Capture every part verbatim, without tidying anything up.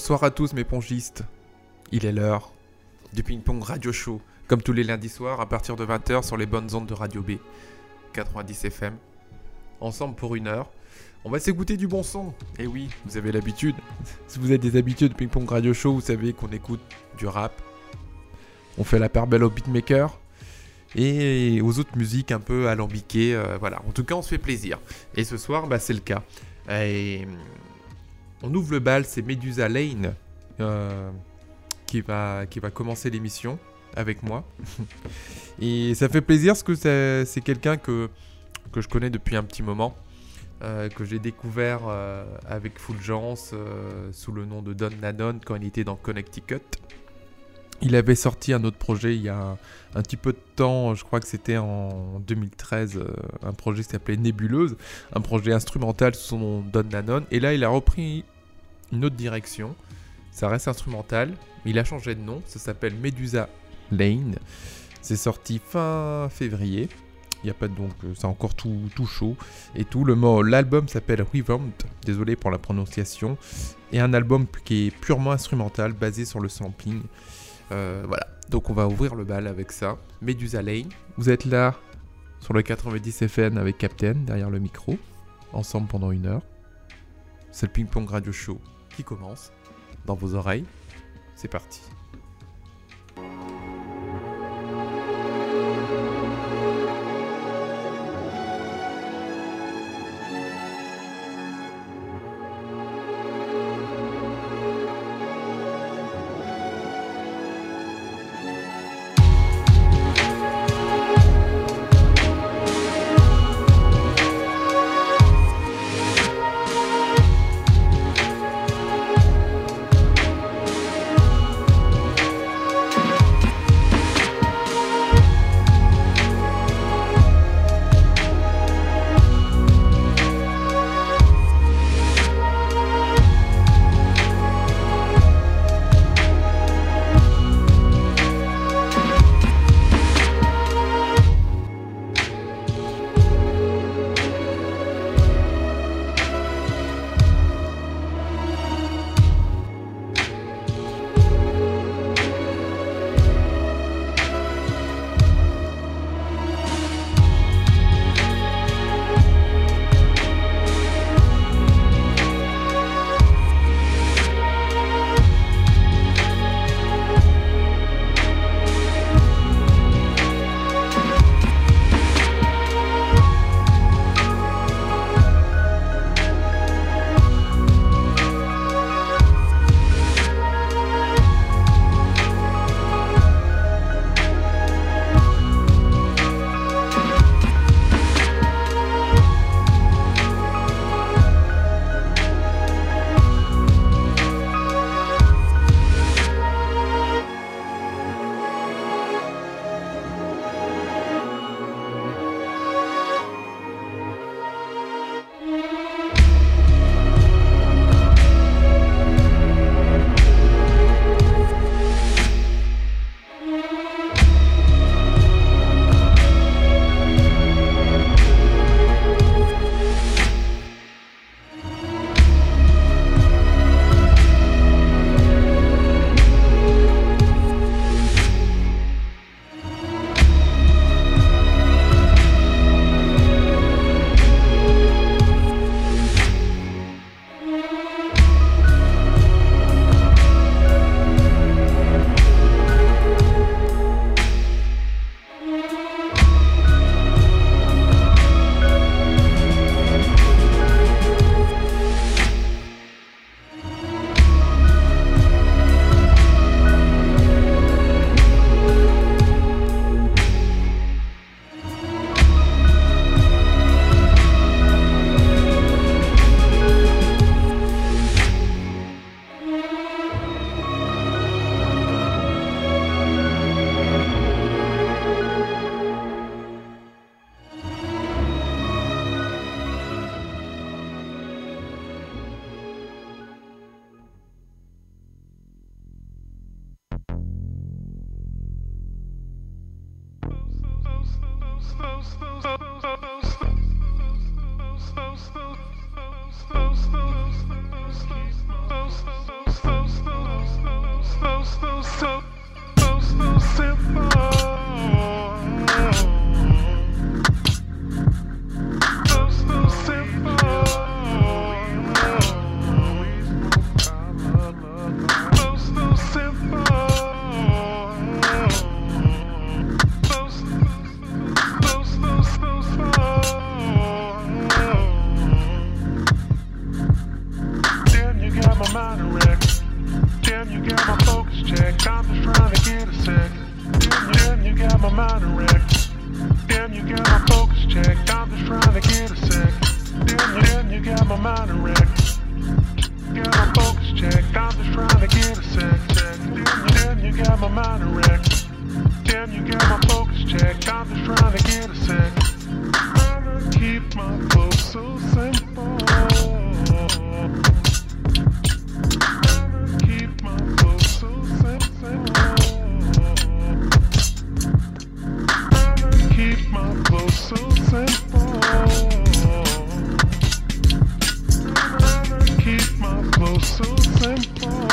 Bonsoir à tous mes pongistes. Il est l'heure du Ping Pong Radio Show, comme tous les lundis soirs à partir de vingt heures sur les bonnes ondes de Radio B, quatre-vingt-dix F M. Ensemble pour une heure, on va s'écouter du bon son. Et oui, vous avez l'habitude. Si vous êtes des habitués du Ping Pong Radio Show, vous savez qu'on écoute du rap. On fait la part belle aux beatmakers et aux autres musiques un peu alambiquées. Euh, voilà, en tout cas on se fait plaisir. Et ce soir, bah, c'est le cas. Et on ouvre le bal, c'est Medusa Lane euh, qui, va, qui va commencer l'émission avec moi. Et ça fait plaisir parce que c'est, c'est quelqu'un que, que je connais depuis un petit moment, euh, que j'ai découvert euh, avec Fulgence euh, sous le nom de Don Nanon quand il était dans Connecticut. Il avait sorti un autre projet il y a un, un petit peu de temps, je crois que c'était en deux mille treize, euh, un projet qui s'appelait Nébuleuse, un projet instrumental sous son nom Don Nanon. Et là, il a repris une autre direction. Ça reste instrumental, mais il a changé de nom. Ça s'appelle Medusa Lane. C'est sorti fin février. Il y a pas de, donc c'est encore tout, tout chaud et tout. Le mot, l'album s'appelle Revamped. Désolé pour la prononciation. Et un album qui est purement instrumental, basé sur le sampling. Euh, voilà, donc on va ouvrir le bal avec ça. Medusa Lane. Vous êtes là sur le quatre-vingt-dix F M avec Captain derrière le micro, ensemble pendant une heure. C'est le Ping Pong Radio Show qui commence dans vos oreilles. C'est parti. Damn, you got my focus checked. I'm just trying to get a sec. Trying to keep my flow so simple. Trying to keep my flow so simple. Trying to keep my flow so simple. Trying to keep my flow so simple.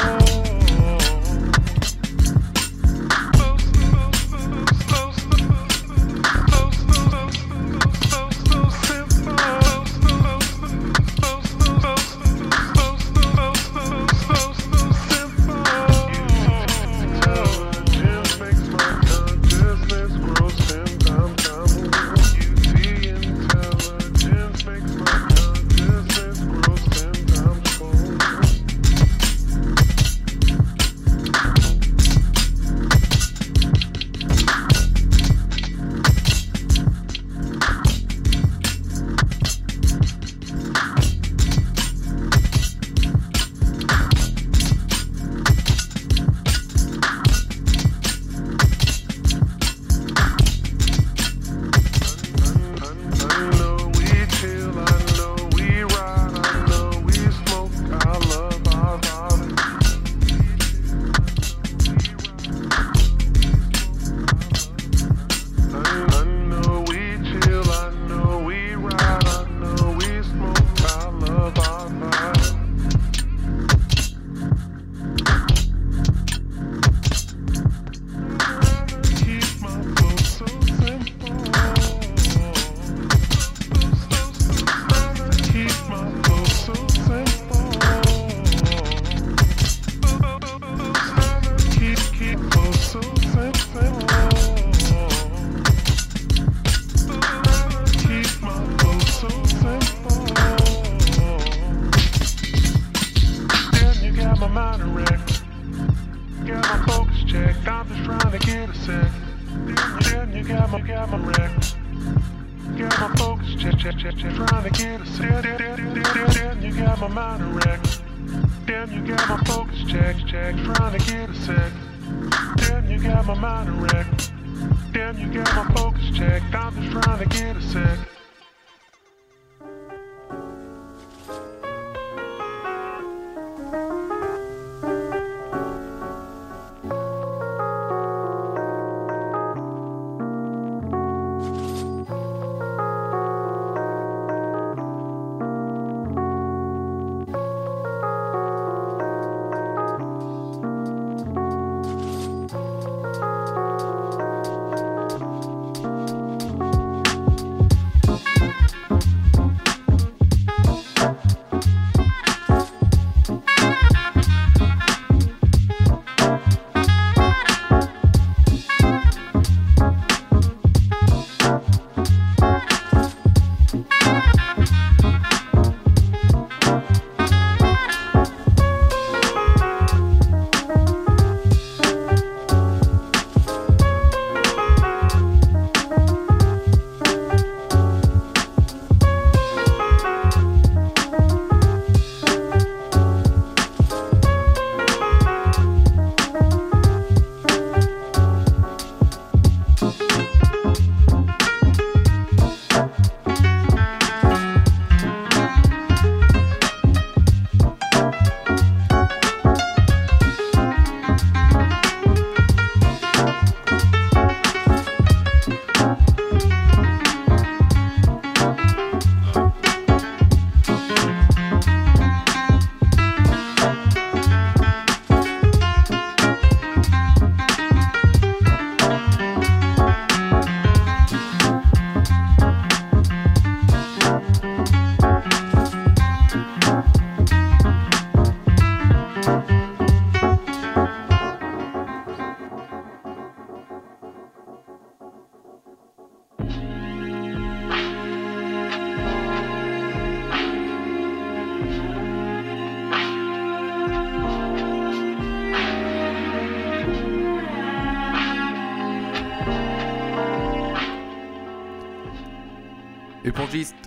Épongiste,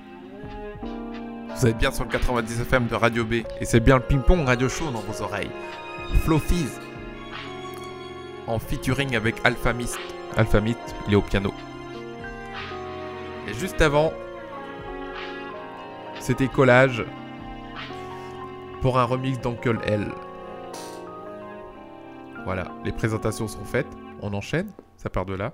vous êtes bien sur le quatre-vingt-dix F M de Radio B et c'est bien le ping-pong radio show dans vos oreilles. Flow Fizz en featuring avec Alpha Mist, Alphamit, il est au piano. Et juste avant, c'était Collage pour un remix d'Uncle L. Voilà, les présentations sont faites. On enchaîne, ça part de là.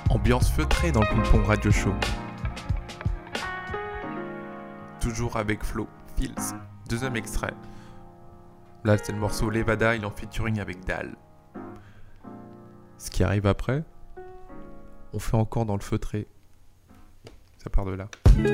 Ambiance feutrée dans le ping-pong radio show. Toujours avec Flo, Fields, deuxième extrait. Là c'est le morceau Levada, il est en featuring avec Dal. Ce qui arrive après, on fait encore dans le feutré. Ça part de là.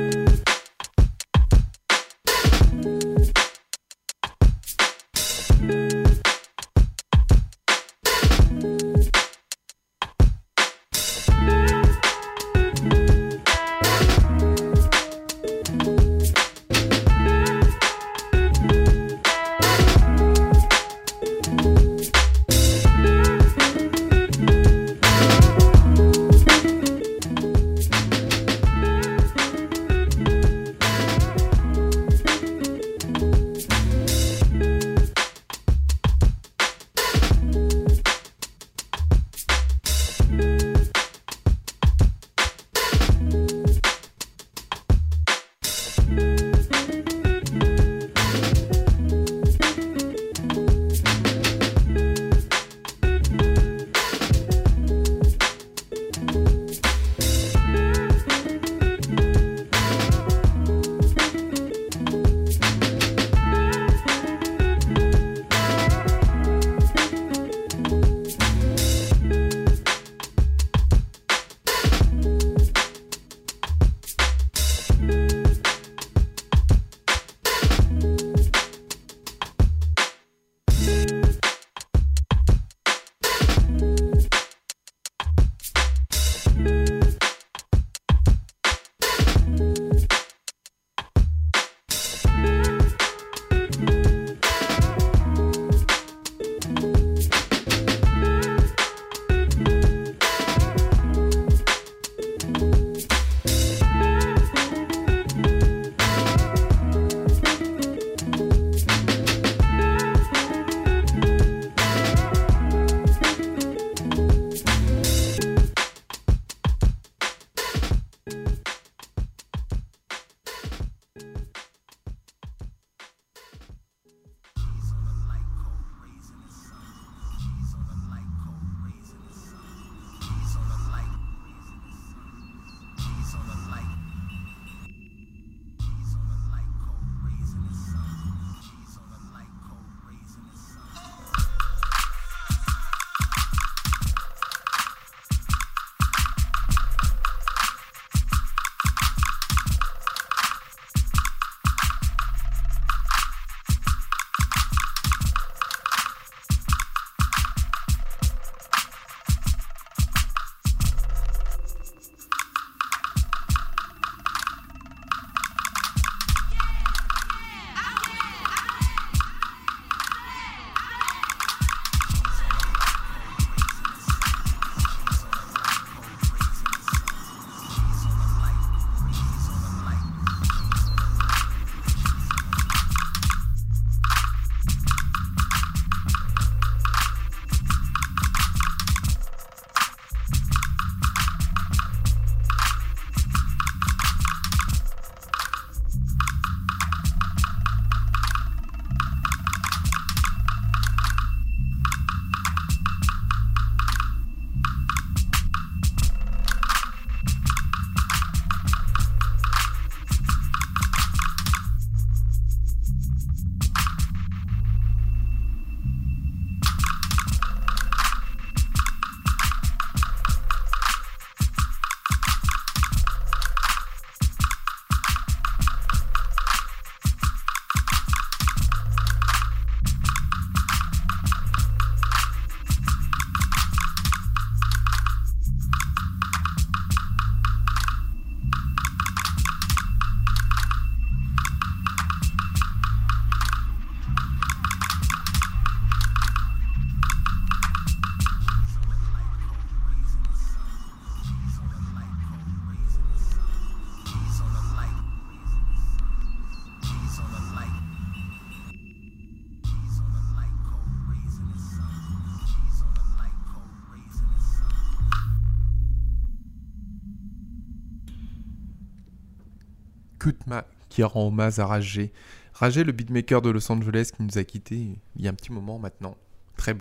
Kutma qui rend hommage à Rajé. Rajé, le beatmaker de Los Angeles qui nous a quittés il y a un petit moment maintenant. Très bon,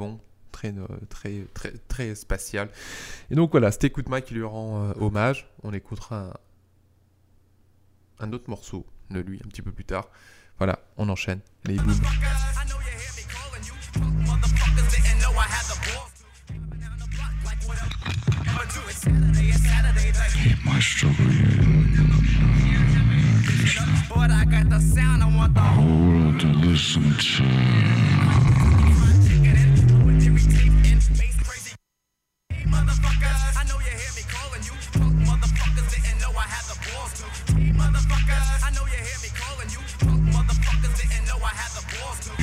très, euh, très, très, très spatial. Et donc voilà, c'était Écoute-moi qui lui rend euh, hommage. On écoutera un, un autre morceau de lui un petit peu plus tard. Voilà, on enchaîne. Les booms. Keep my struggle, but I got the sound I want the whole world to listen to. Motherfuckers, I know you hear me calling you. Punk motherfuckers didn't know I had the balls to. Motherfuckers, I know you hear me calling you. Punk motherfuckers didn't know I had the balls to.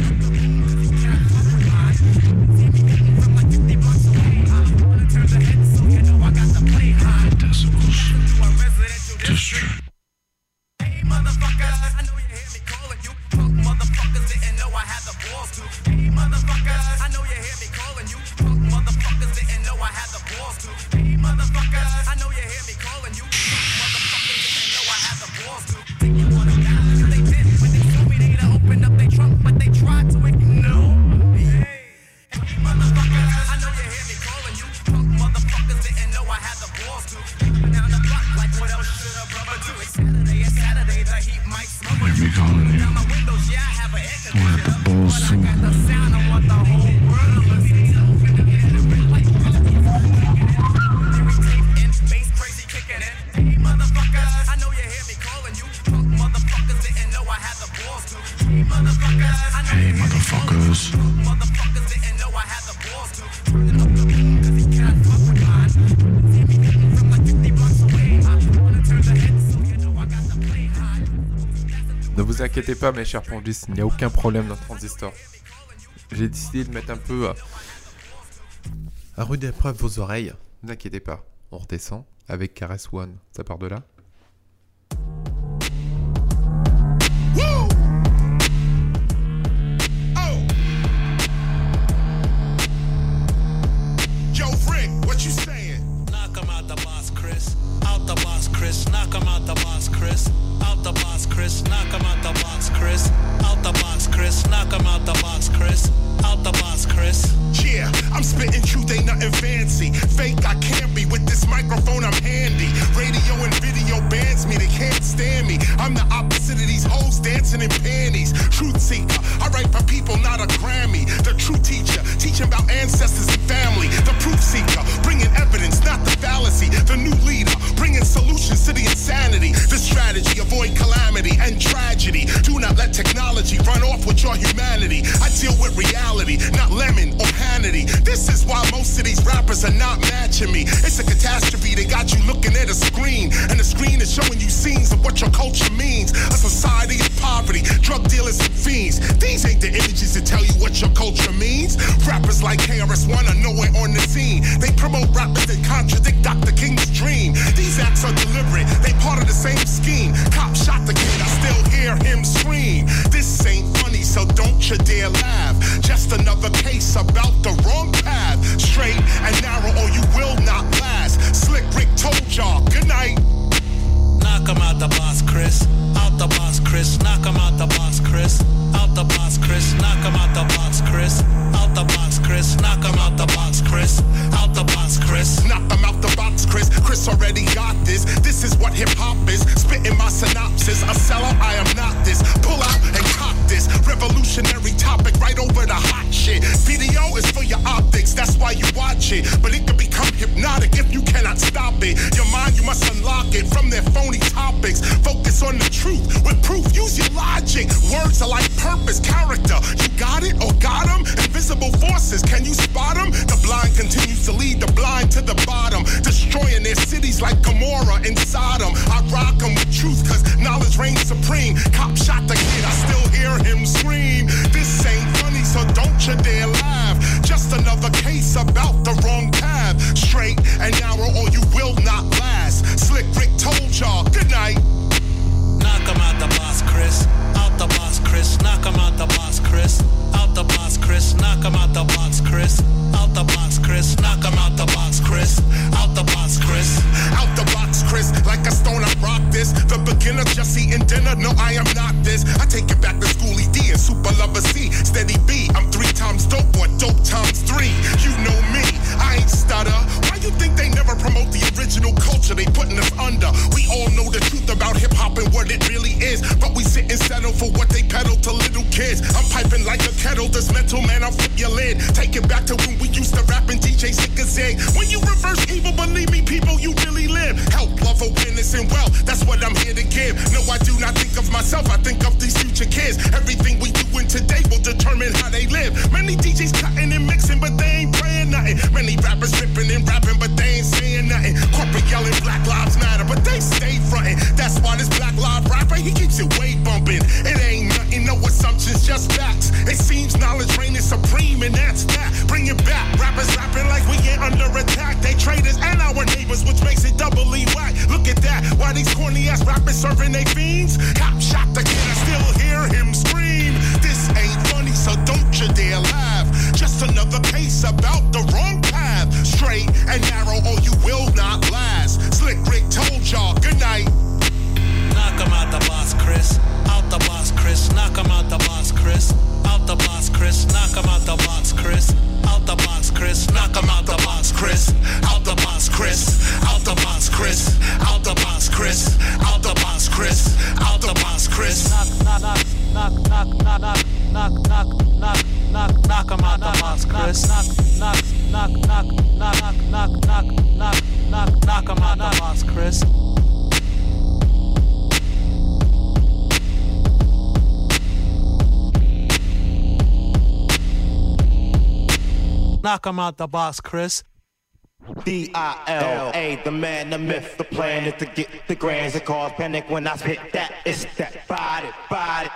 From like fifty blocks away, I wanna turn the head so you know I got the play high. Decibels. To a residential district. Hey motherfuckers, I know you hear me calling you. Punk motherfuckers didn't know I had the balls to. Hey motherfuckers, I know you hear me calling you. Punk motherfuckers didn't know I had the balls to. Hey motherfuckers, I know you hear me calling you. Punk motherfuckers didn't know I had the balls to. Think you wanna die? They did when they told me they'd open up their trunk, but they tried to ignore. Hey motherfuckers, I know you hear me calling you. Punk motherfuckers didn't know I had the balls to. Down the block, like what else should a brother do? It's Saturday, it's Saturday, the heat might smoke. Hear me calling you. Down my windows, yeah, I have an air We'll have the balls but I soon. got the sound, I want the whole world to listen to. Bass crazy kicking in. Hey motherfuckers, I know you hear me calling you. Punk motherfuckers didn't know I had the balls to. Hey motherfuckers, I know Hey, you hear me motherfuckers. calling you. Punk motherfuckers didn't know I had the balls to. Turn up the beat, cause he can't fuck with mine. See me beating from like fifty blocks away. I wanna turn the head so you know I got the play high. Ne vous inquiétez pas, mes chers pongis, il n'y a aucun problème dans Transistor. J'ai décidé de mettre un peu à, à rude épreuve vos oreilles. Ne vous inquiétez pas, on redescend avec Caress One. Ça part de là. Woo! Oh! Yo, Rick, what you saying? Knock him out the boss, Chris. Out the boss, Chris. Knock him out the boss, Chris. Out the box, Chris. Knock him out the box, Chris. Out the box, Chris. Knock him out the box, Chris. Out the box, Chris. Yeah, I'm spitting truth, ain't nothing fancy. Fake, I can't be. With this microphone, I'm handy. Radio and video bans me, they can't stand me. I'm the opposite of these hoes dancing in panties. Truth seeker, I write for people, not a Grammy. The true teacher, teaching about ancestors and family. The proof seeker, bringing evidence, not the fallacy. The new leader, bringing solutions to the insanity. The strategy, avoid calamity and tragedy. Do not let technology run off with your humanity. I deal with reality, not lemon or Hannity. This is why most of these rappers are not matching me. It's a catastrophe, they got you looking at a screen, and the screen is showing you scenes of what your culture means. A society of poverty, drug dealers and fiends. These ain't the images that tell you what your culture means. Rappers like K R S One are nowhere on the scene. They promote rappers that contradict Doctor King's dream. These acts are deliberate, they part of the same scheme. Cop shot the kid, I still hear him scream. This ain't funny, so don't you dare laugh. Just another case about the wrong path. Straight and narrow or you will not last. Slick Rick told y'all, good night. Knock him out the boss, Chris. Out the boss, Chris. Knock him out the boss, Chris. Out the box, Chris. Knock him out the box, Chris. Out the box, Chris. Knock him out the box, Chris. Out the box, Chris. Knock them out the box, Chris. Chris already got this. This is what hip hop is. Spitting my synopsis. A seller, I am not this. Pull out and cock this. Revolutionary topic right over the hot shit. Video is for your optics, that's why you watch it. But it can become hypnotic if you cannot stop it. Your mind, you must unlock it from their phony topics. Focus on the truth with proof. Use your logic. Words are like purpose, character. You got it or got them? Invisible forces, can you spot them? The blind continues to lead the blind to the bottom, destroying their cities like Gomorrah and Sodom. I rock them with truth cause knowledge reigns supreme. Cop shot the kid, I still hear him scream. This ain't funny, so don't you dare laugh. Just another case about the wrong path. Straight and narrow or you will not last. Slick Rick told y'all, good night. Knock him out the boss, Chris. Out the boss, Chris. Knock him out the boss, Chris. Out the box, Chris. Knock him out the box, Chris. Out the box, Chris. Knock him out the box, Chris. Out the box, Chris. Out the box, Chris. Like a stone, I rock this. The beginner just eating dinner. No, I am not this. I take it back to Schoolie D and Super Lover C. Steady B. I'm three times dope or dope times three. You know me, I ain't stutter. Why you think they never promote the original culture they putting us under? We all know the truth about hip-hop and what it really is, but we sit and settle for what they peddle to little kids. I'm piping like a kettle, this mental man, I'll flip your lid. Take it back to when we used to rap and D J sick a zig. When you reverse evil, believe me, people, you really live. Help, love, awareness, and wealth, that's what I'm here to give. No, I do not think of myself, I think of these future kids. Everything we doing today will determine how they live. Many D Js cutting and mixing, but they ain't praying nothing. Many rappers ripping and rapping, but they ain't saying nothing. Corporate yelling Black Lives Matter, but they stay frontin'. That's why this Black Lives rapper, he keeps it way bumping. It ain't nothing, no assumptions, just facts. It seems knowledge reigning supreme, and that's that. Bring it back, rappers rapping like we ain't under attack. They traitors and our neighbors, which makes it doubly whack. Look at that, why these corny ass rappers serving they fiends? Cop shot the kid, I still hear him scream. This ain't funny, so don't you dare laugh. Just another case about the wrong path. Straight and narrow, or you will not last. Slick Rick told y'all, good night. Knock 'em out the box, Chris. Out the box, Chris. Knock 'em out the box, Chris. Out the box, Chris. Knock 'em out the box, Chris. Out the box, Chris. Knock 'em out the box, Chris. Out the box, Chris. Out the box, Chris. Out the box, Chris. Out the box, Chris. Out the box, Chris. Knock, knock, knock, knock, knock, knock, knock, knock, knock, knock, knock 'em out the box, Chris. Knock, knock, knock, knock, knock, knock, knock, knock, knock, knock 'em out the box, Chris. Knock 'em out the box, Chris. D I L A, the man, the myth, the plan is to get the grands and cause panic when I spit that. It's that body, body.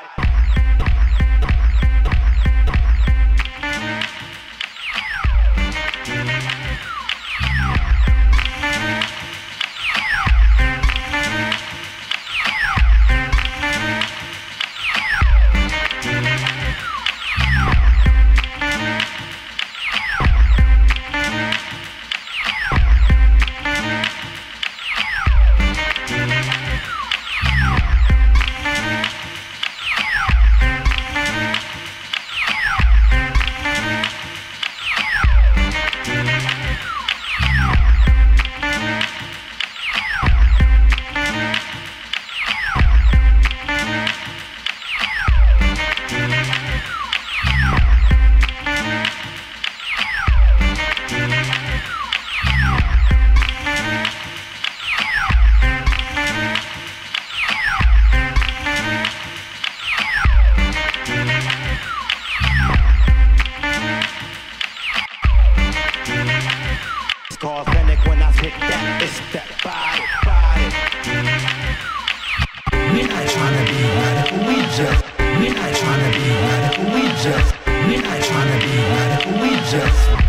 Cause panic when I spit that. It's that body, body. We not tryna be radical, we just. We not tryna be radical, we just. We not tryna be radical, we just.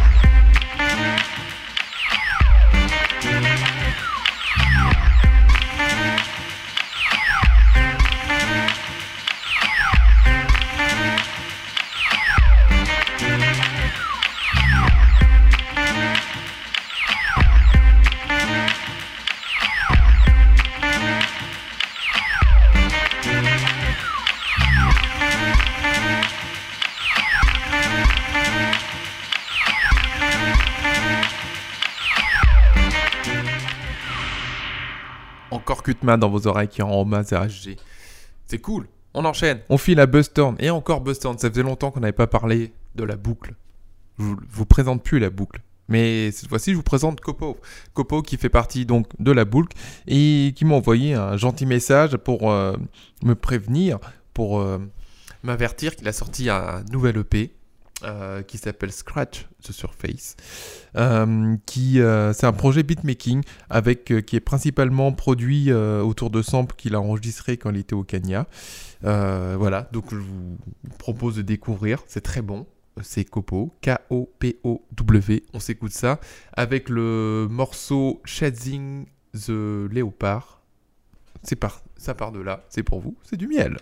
Encore Cutman dans vos oreilles qui rend hommage à H G. C'est cool. On enchaîne. On file à Buzztorn. Et encore Buzztorn. Ça faisait longtemps qu'on n'avait pas parlé de la boucle. Je vous, vous présente plus la boucle. Mais cette fois-ci, je vous présente Copo. Copo qui fait partie donc de la boucle et qui m'a envoyé un gentil message pour euh, me prévenir, pour euh, m'avertir qu'il a sorti un nouvel E P. Euh, qui s'appelle Scratch the Surface, euh, qui euh, c'est un projet beatmaking avec euh, qui est principalement produit euh, autour de samples qu'il a enregistré quand il était au Kenya. Euh, voilà, donc je vous propose de découvrir, c'est très bon. C'est Copo, K O P O W. On s'écoute ça avec le morceau Chasing the Leopard. C'est par... Ça part de là, c'est pour vous, c'est du miel.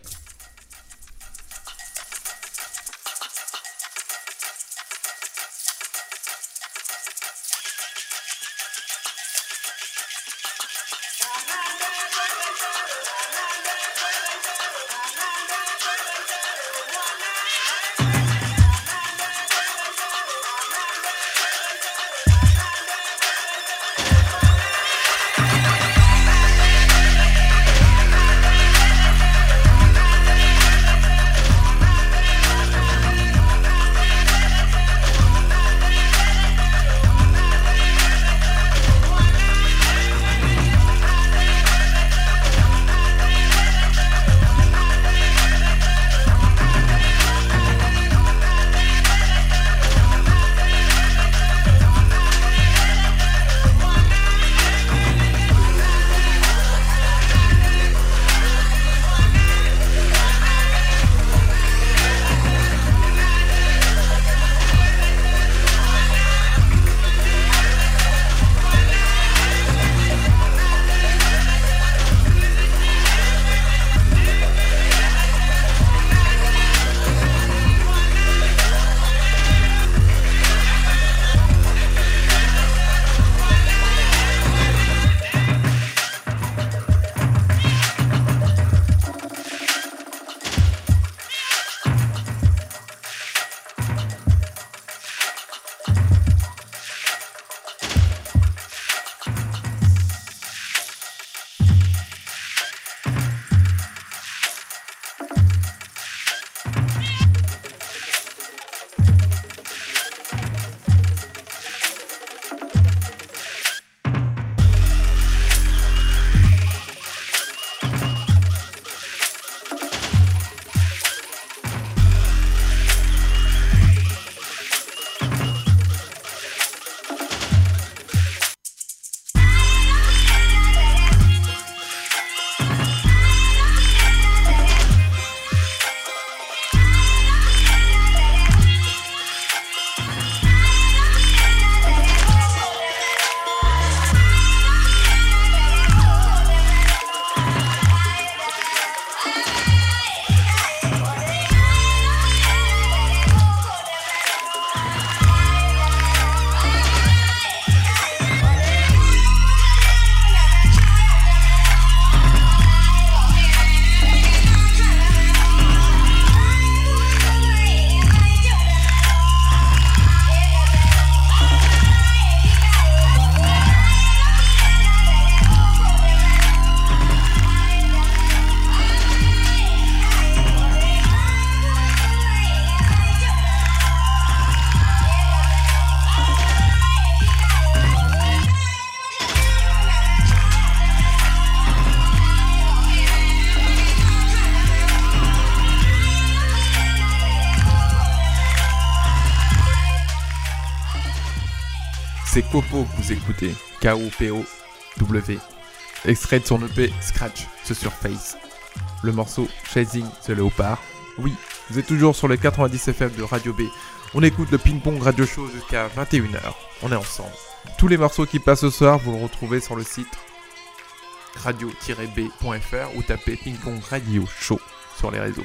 C'est Kopo que vous écoutez, K O P O W, extrait de son E P Scratch, ce Surface. Le morceau Chasing the Leopard. Oui, vous êtes toujours sur les quatre-vingt-dix F M de Radio B. On écoute le ping-pong radio show jusqu'à vingt et une heures. On est ensemble. Tous les morceaux qui passent ce soir, vous le retrouvez sur le site radio tiret b point f r ou tapez ping-pong radio show sur les réseaux.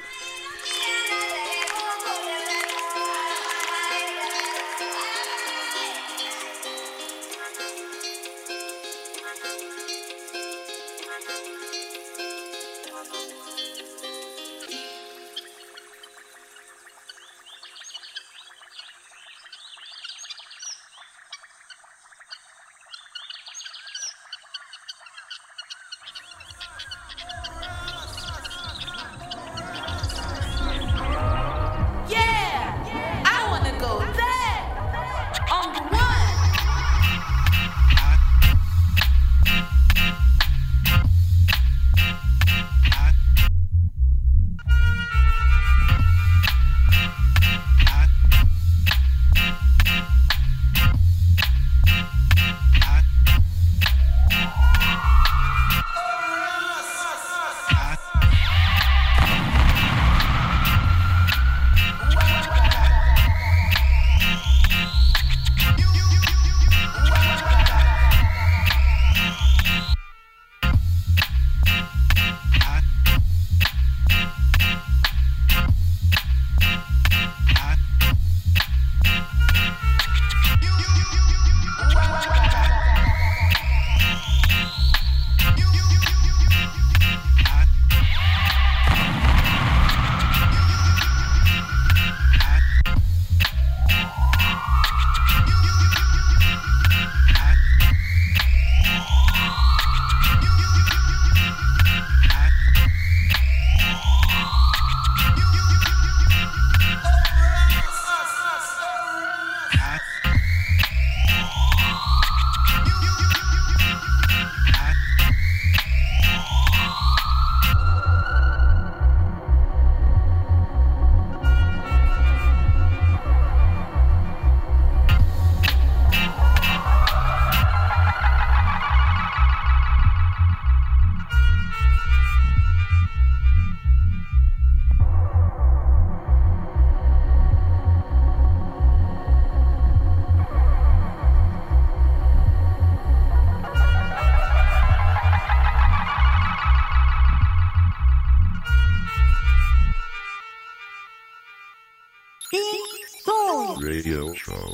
Radio show.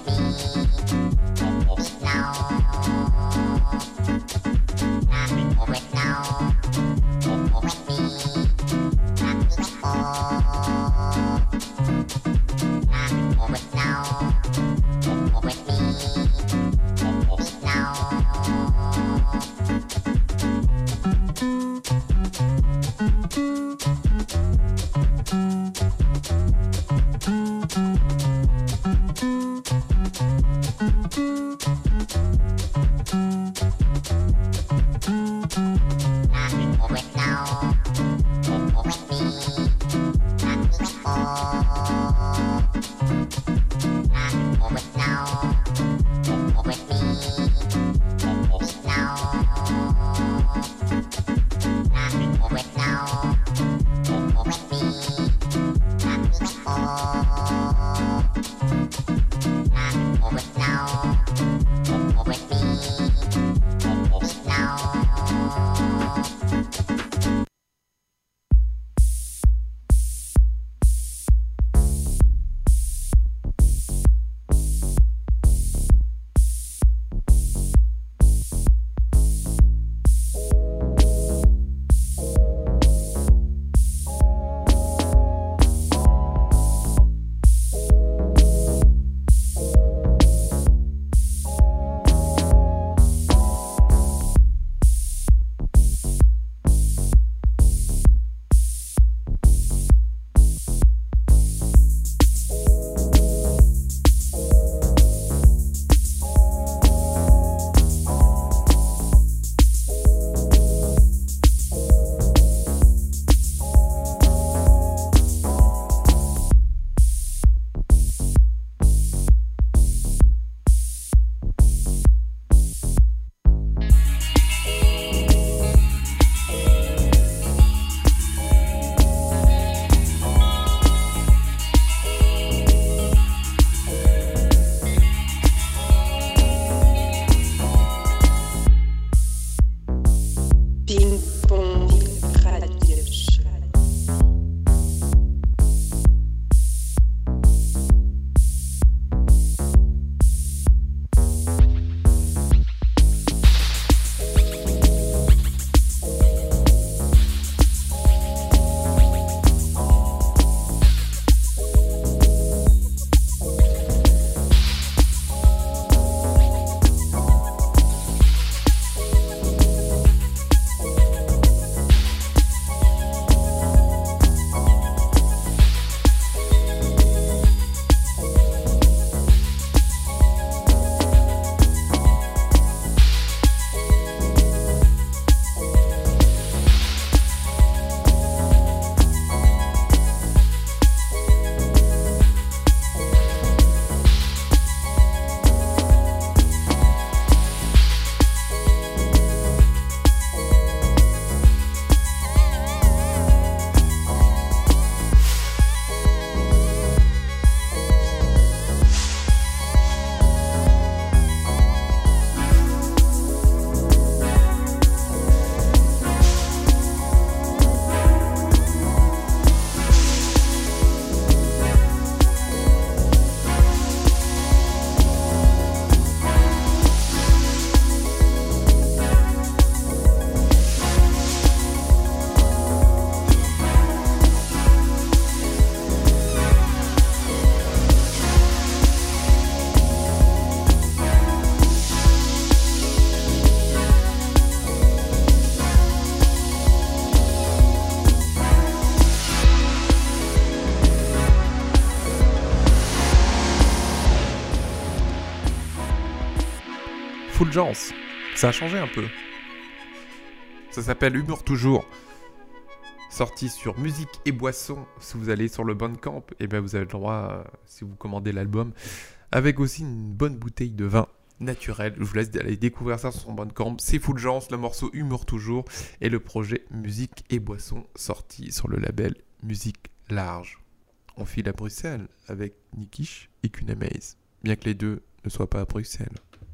Now, Fulgence. Ça a changé un peu. Ça s'appelle Humour Toujours. Sorti sur Musique et Boissons. Si vous allez sur le Bandcamp, et ben vous avez le droit, euh, si vous commandez l'album, avec aussi une bonne bouteille de vin naturel. Je vous laisse aller découvrir ça sur son Bandcamp. C'est Fulgence, le morceau Humour Toujours et le projet Musique et Boissons sorti sur le label Musique Large. On file à Bruxelles avec Nikish et Kunamaze, bien que les deux ne soient pas à Bruxelles.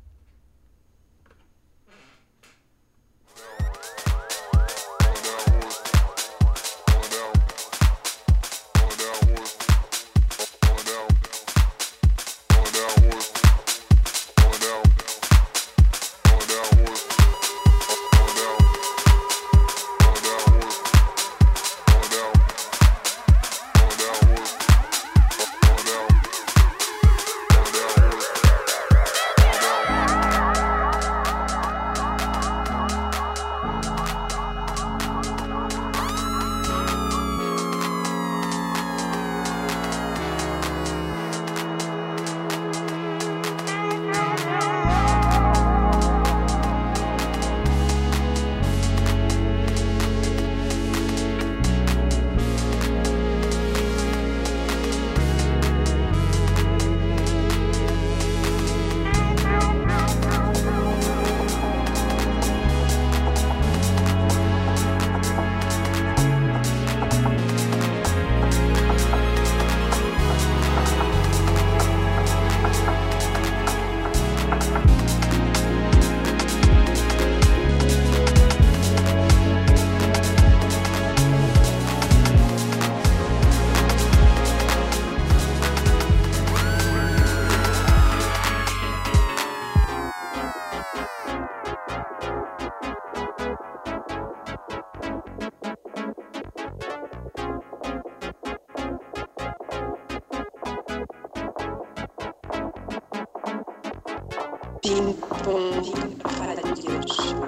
Ping-pong Radio Show.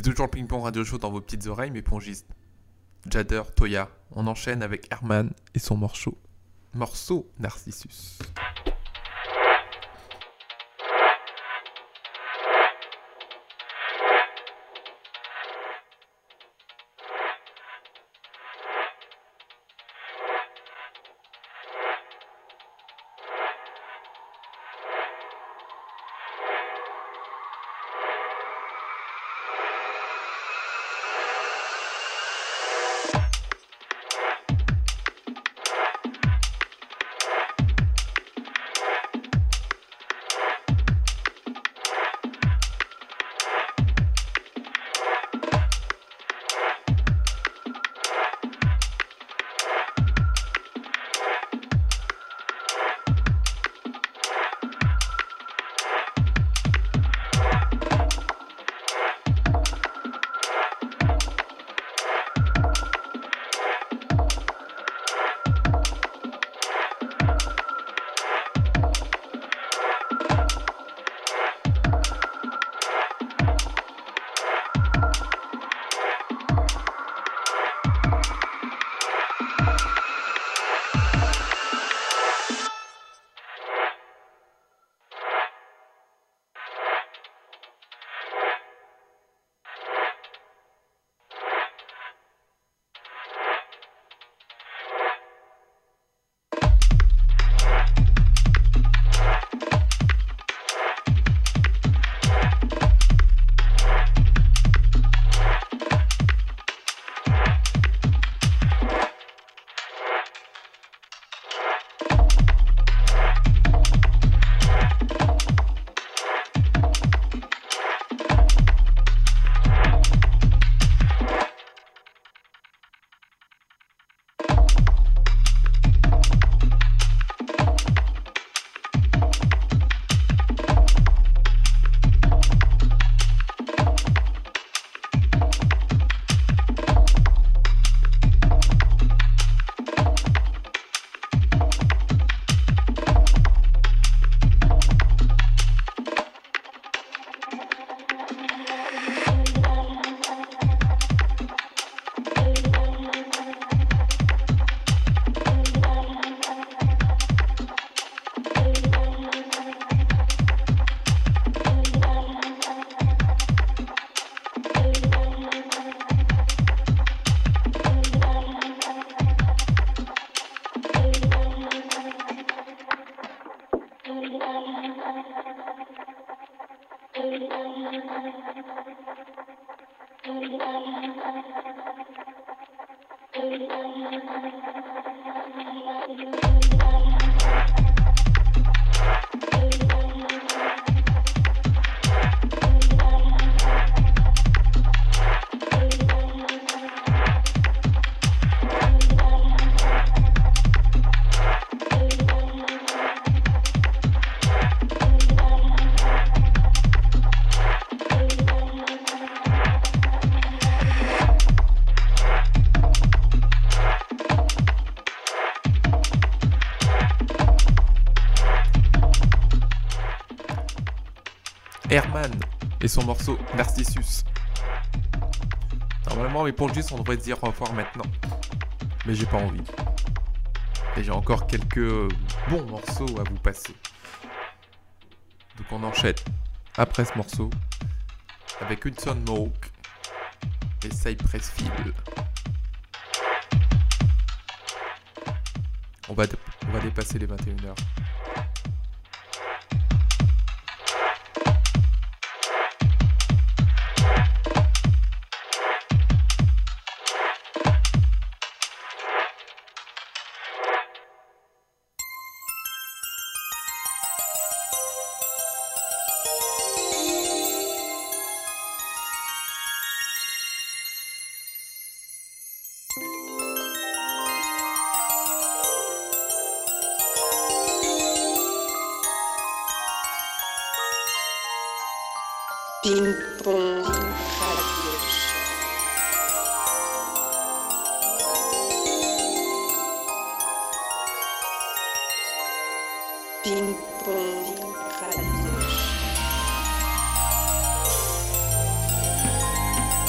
toujours le ping-pong radio show dans vos petites oreilles, mes pongistes. Jader, Toya, on enchaîne avec Herman et son morceau, morceau Narcissus. Herman et son morceau Narcissus. Normalement, mais pour le juste, on devrait se dire au revoir maintenant. Mais j'ai pas envie. Et j'ai encore quelques bons morceaux à vous passer. Donc on enchaîne après ce morceau avec Hudson Mohawk et Cypress Hill. On va, dé- on va dépasser les vingt et une heures. Ping Pong Radio Show. Ping Pong Radio Show.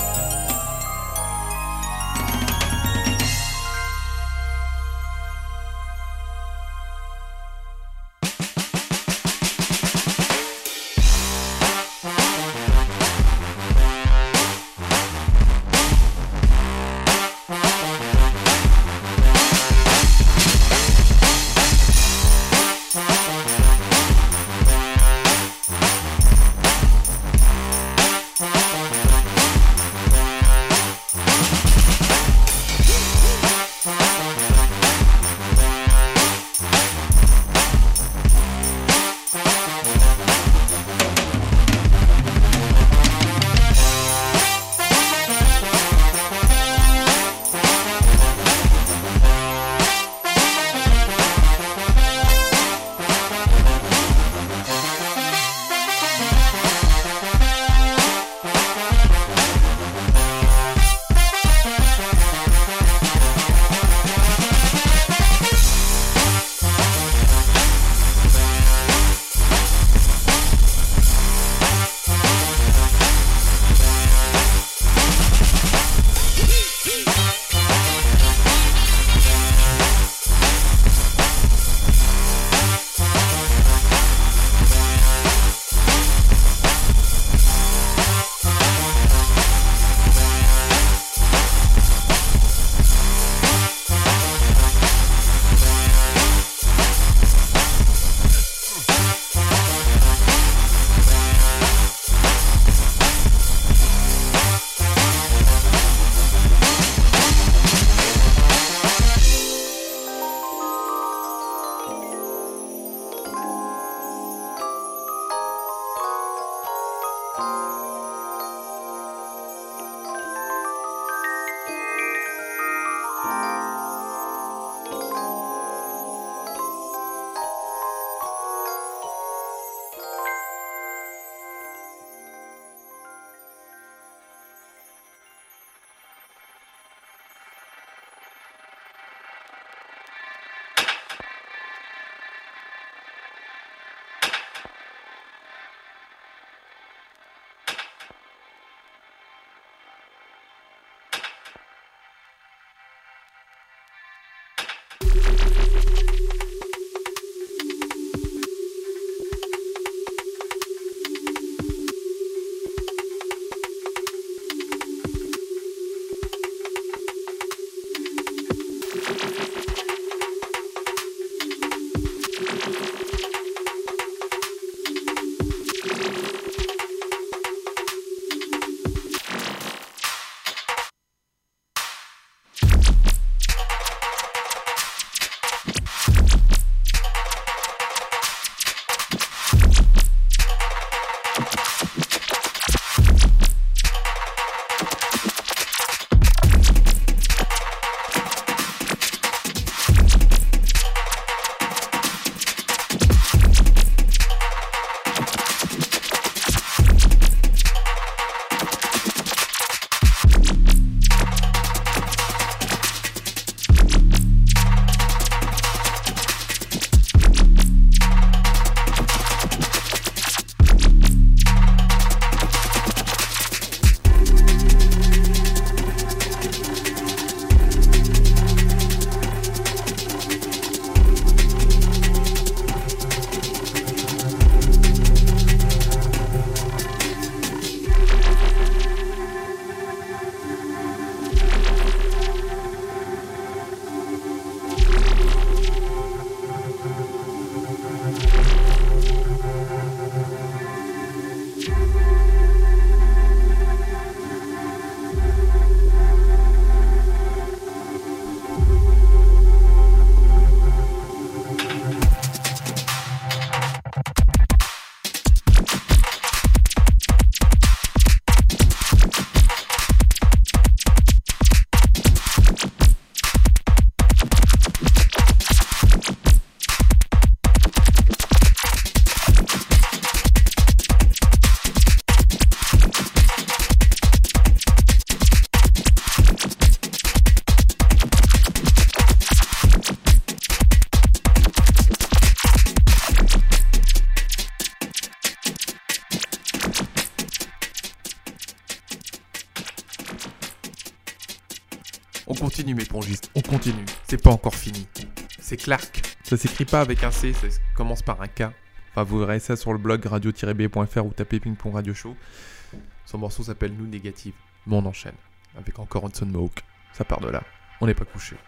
On continue mes pongistes, on continue. C'est pas encore fini. C'est Clark. Ça s'écrit pas avec un C, ça commence par un K. Enfin, vous verrez ça sur le blog radio tiret b point f r ou tapez Ping Pong Radio Show. Son morceau s'appelle Nous Négative. Mais on enchaîne avec encore Hudson Mohawk. Ça part de là. On n'est pas couché.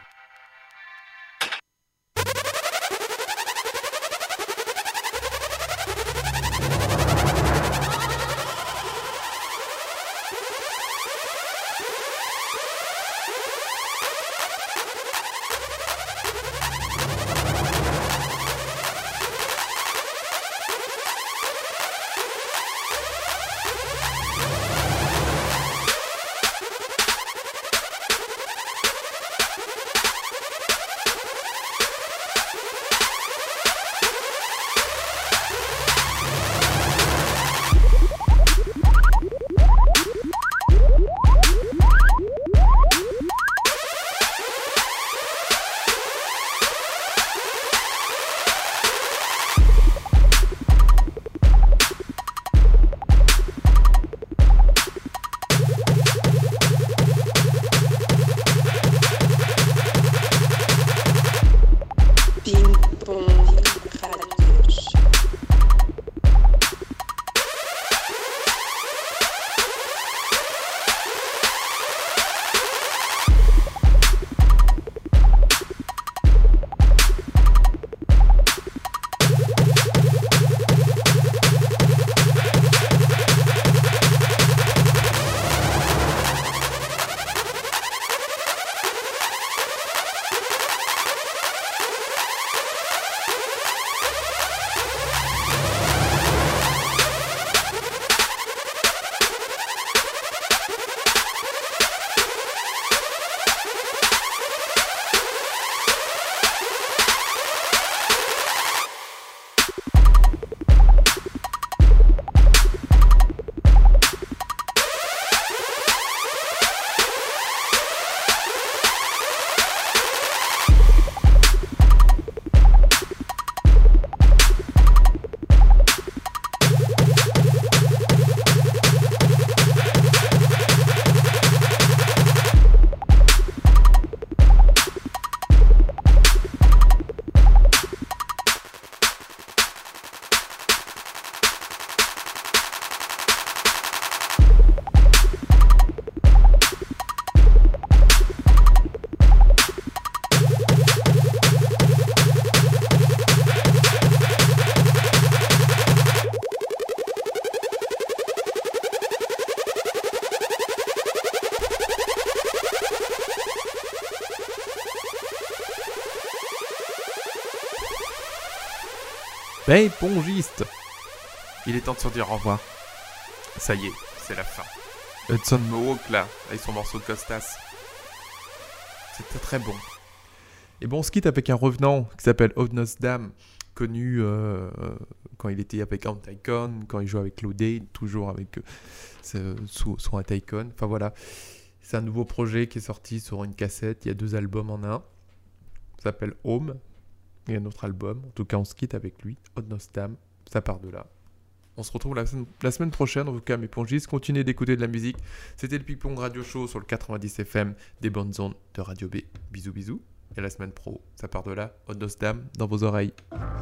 Hey, pongiste! Il est temps de se dire au revoir. Ça y est, c'est la fin. Hudson Mohawk, là, avec son morceau Costas. C'était très bon. Et bon, on se quitte avec un revenant qui s'appelle Odnos Dam, connu euh, quand il était avec Anticon, quand il jouait avec Lodé, toujours avec euh, sous, sous un Tycoon. Enfin voilà, c'est un nouveau projet qui est sorti sur une cassette. Il y a deux albums en un. Ça s'appelle Home. Il y a un autre album. En tout cas, on se quitte avec lui. Odnos Dam, ça part de là. On se retrouve la, la semaine prochaine. En tout cas, mes pongistes, continuez d'écouter de la musique. C'était le Ping Pong Radio Show sur le quatre-vingt-dix F M des bonnes ondes de Radio B. Bisous, bisous. Et la semaine pro, ça part de là. Odnos Dam dans vos oreilles.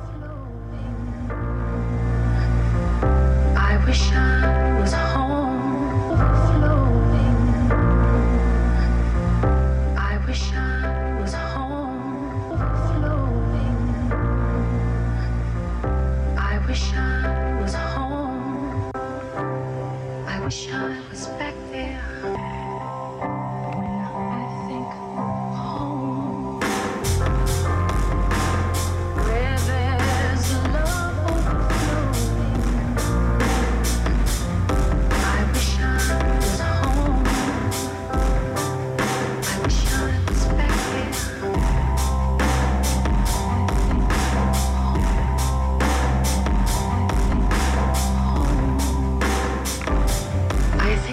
I wish I was home flowing. I wish I was home flowing. I wish I was home. I wish I was back there when I think home. Where there's love overflowing. I wish I was home. I wish I was back there. I think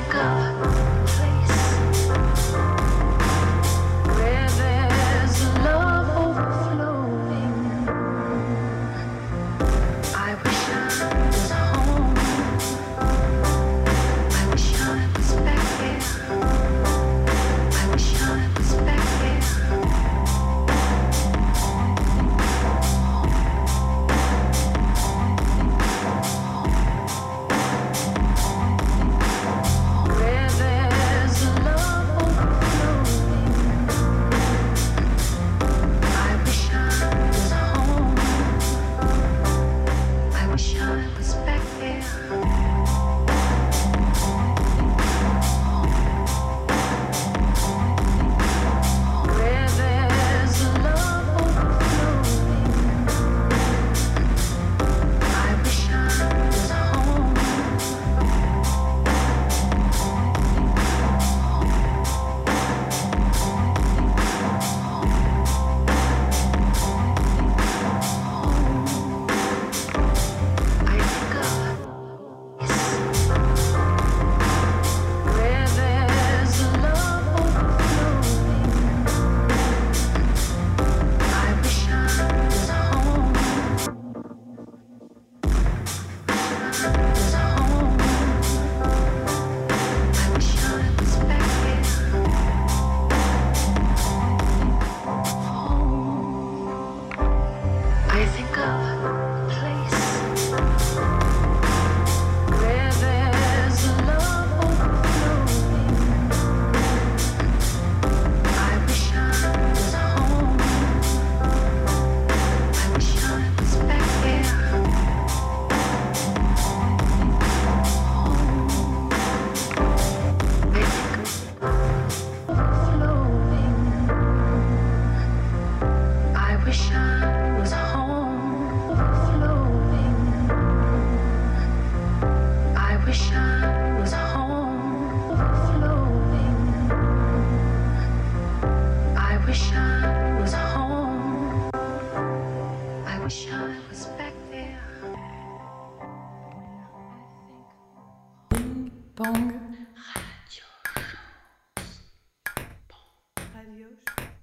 Bong. Radio.